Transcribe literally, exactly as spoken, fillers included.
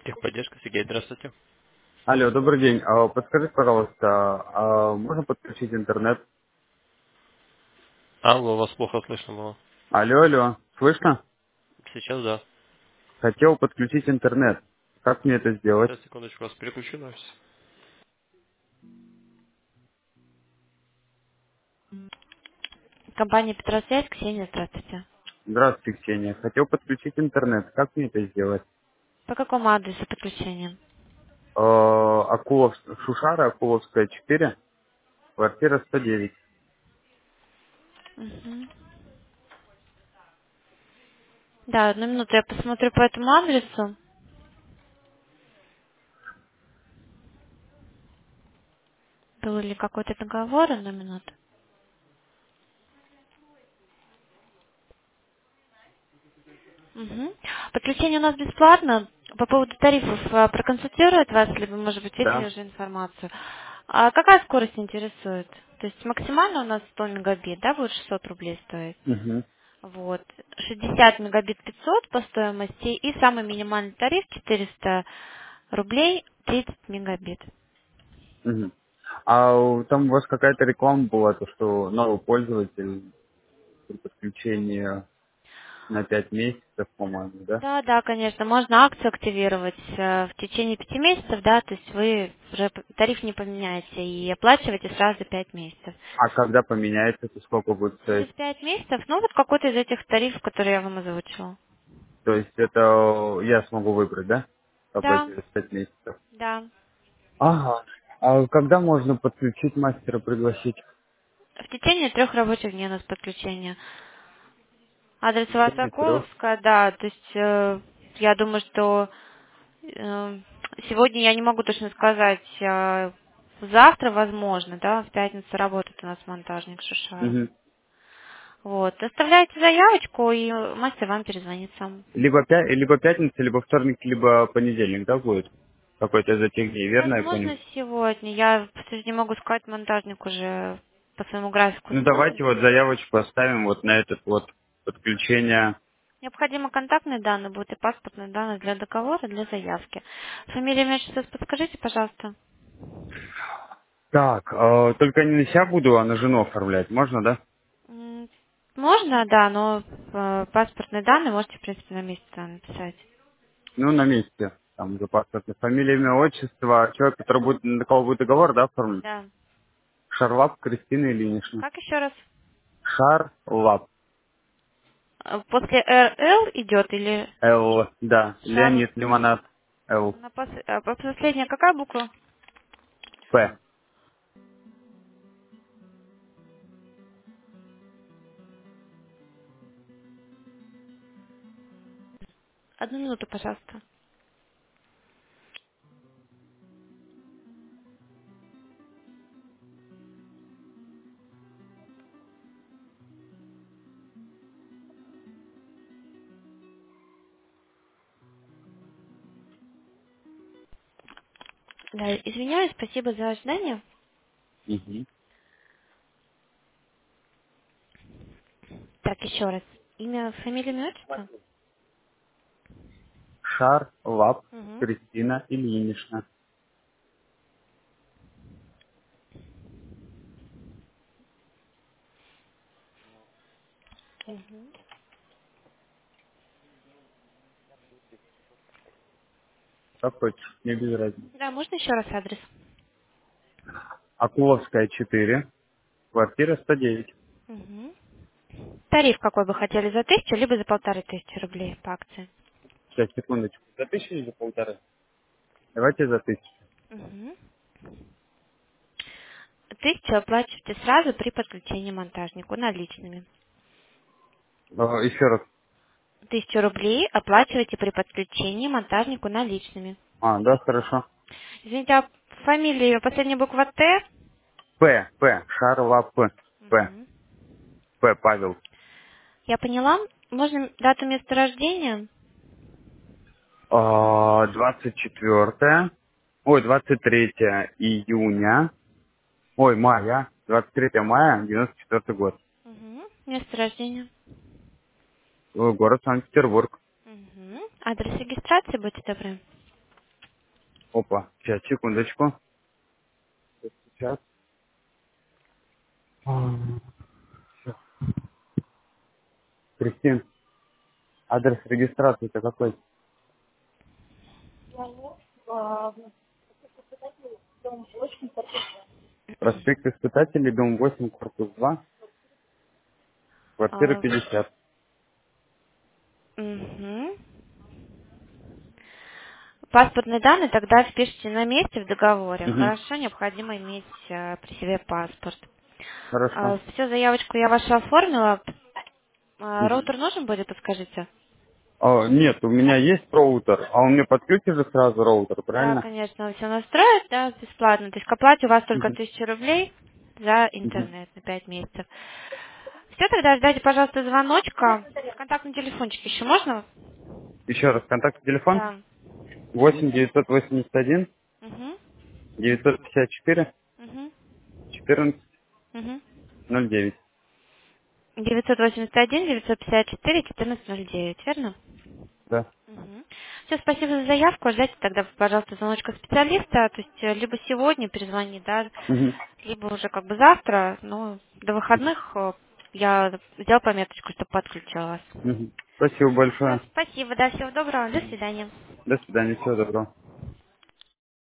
Техподдержка, Сергей, здравствуйте. Алло, добрый день. А, Подскажите, пожалуйста, а можно подключить интернет? Алло, вас плохо слышно было. Алло, алло, слышно? Сейчас да. Хотел подключить интернет. Как мне это сделать? Сейчас, секундочку, вас переключу на все. Компания Петросвязь, Ксения, здравствуйте. Здравствуйте, Ксения. Хотел подключить интернет. Как мне это сделать? По какому адресу подключения? А, Акулов, Шушара, Акуловская, четыре, квартира сто девять. Мгм. Да, одну минуту, я посмотрю по этому адресу. Был ли какой-то договор, одну минуту. Мгм. Подключение у нас бесплатно. По поводу тарифов а, проконсультирует вас, либо, может быть, видели Да? уже информацию. А какая скорость интересует? То есть максимально у нас сто мегабит, да, будет шестьсот рублей стоить? Угу. Вот. шестьдесят мегабит пятьсот по стоимости и самый минимальный тариф четыреста рублей тридцать мегабит. Угу. А у- там у вас какая-то реклама была, то что новый пользователь при подключении на пять месяцев, по-моему, да? Да, да, конечно, можно акцию активировать э, в течение пяти месяцев, да, то есть вы уже п- тариф не поменяете и оплачиваете сразу пять месяцев. А когда поменяется, то сколько будет Через стоить? пять месяцев, ну вот какой-то из этих тарифов, которые я вам озвучила. То есть это я смогу выбрать, да? Да, Оплатить пять месяцев. да. Ага. А когда можно подключить мастера, пригласить? В течение трех рабочих дней у нас подключение. Адрес В у вас течение трех. Соколовская, да, то есть э, я думаю, что э, сегодня я не могу точно сказать, э, завтра, возможно, да, в пятницу работает у нас монтажник Шишара. Мгм. Вот, оставляйте заявочку, и мастер вам перезвонит сам. Либо, пя- либо пятница, либо вторник, либо понедельник, да, будет? Какой-то из этих дней, верно я понял? Возможно, сегодня. Я, кстати, не могу сказать, монтажник уже по своему графику Ну смотрит. давайте вот заявочку оставим вот на этот вот подключение. Необходимо контактные данные будут и паспортные данные для договора, для заявки. Фамилия, имя, отчество подскажите, пожалуйста. Так, э, только не на себя буду, а на жену оформлять. Можно, да? М, Можно, да, но э, паспортные данные можете, в принципе, на месте написать. Ну, на месте. Там за паспортной фамилия, имя, отчество. Человек, который будет, на кого будет договор, да, оформлять? Да. Шарлап Кристина Ильинична. Как еще раз? Шарлап. Э, После эр эл идет или Л, да. шар... Леонид Лимонад. Л. На пос... а последняя какая буква? П. Одну минуту, пожалуйста. Да, извиняюсь, спасибо за ожидание. Мгм. Так, еще раз. Имя, фамилия, имя, отчество? Шарлап Угу. Кристина Ильинична. Угу. Как хочешь, мне без разницы. Да, можно еще раз адрес? Акуловская, четыре. Квартира сто девять. Угу. Тариф какой бы хотели, за тысячу, либо за полторы тысячи рублей по акции? Сейчас, секундочку. За тысячу или за полторы? Давайте за тысячу. Угу. Тысячу оплачиваете сразу при подключении монтажнику наличными. Э, Еще раз. Тысячу рублей оплачиваете при подключении монтажнику наличными. А, да, хорошо. Извините, а фамилия, последняя буква Т? П, П, Шарлап, П, Мгм. П, Павел. Я поняла. Можно дату места рождения? А, двадцать четвёртое. Ой, двадцать третье июня. Ой, мая. двадцать третье мая, девяносто четвёртый год. Угу. Место рождения. Э, Город Санкт-Петербург. Угу. Адрес регистрации, будьте добры. Опа, сейчас, секундочку. Сейчас. Всё. Кристин, адрес регистрации-то какой? Проспект Испытателей, дом восемь, корпус два, квартира А, пятьдесят. мгм. Паспортные данные тогда впишите на месте в договоре. Угу. Хорошо, необходимо иметь э, при себе паспорт. Хорошо. Все, заявочку я вашу оформила. А, Мгм. роутер нужен будет, подскажите? А, нет, у меня есть роутер, а он мне подключит же сразу роутер, Да, правильно? конечно, все настроит, да, бесплатно. То есть к оплате у вас только Угу. тысяча рублей за Угу. интернет на пять месяцев. Все, тогда ждайте, пожалуйста, звоночка. Контактный телефончик еще можно? Еще раз, контактный телефон Да. восемь девятьсот восемьдесят один Угу. девятьсот пятьдесят четыре Угу. четырнадцать Угу. ноль девять. девятьсот восемьдесят один девятьсот пятьдесят четыре четырнадцать ноль девять, верно? Да. Все, спасибо за заявку. Ждайте тогда, пожалуйста, звоночка специалиста. То есть э, либо сегодня перезвонить, да, Угу. либо уже как бы завтра. Но до выходных э, я сделала пометочку, чтобы подключила вас. Угу. Спасибо Все, большое. спасибо, да, всего доброго, до свидания. До свидания, всего доброго.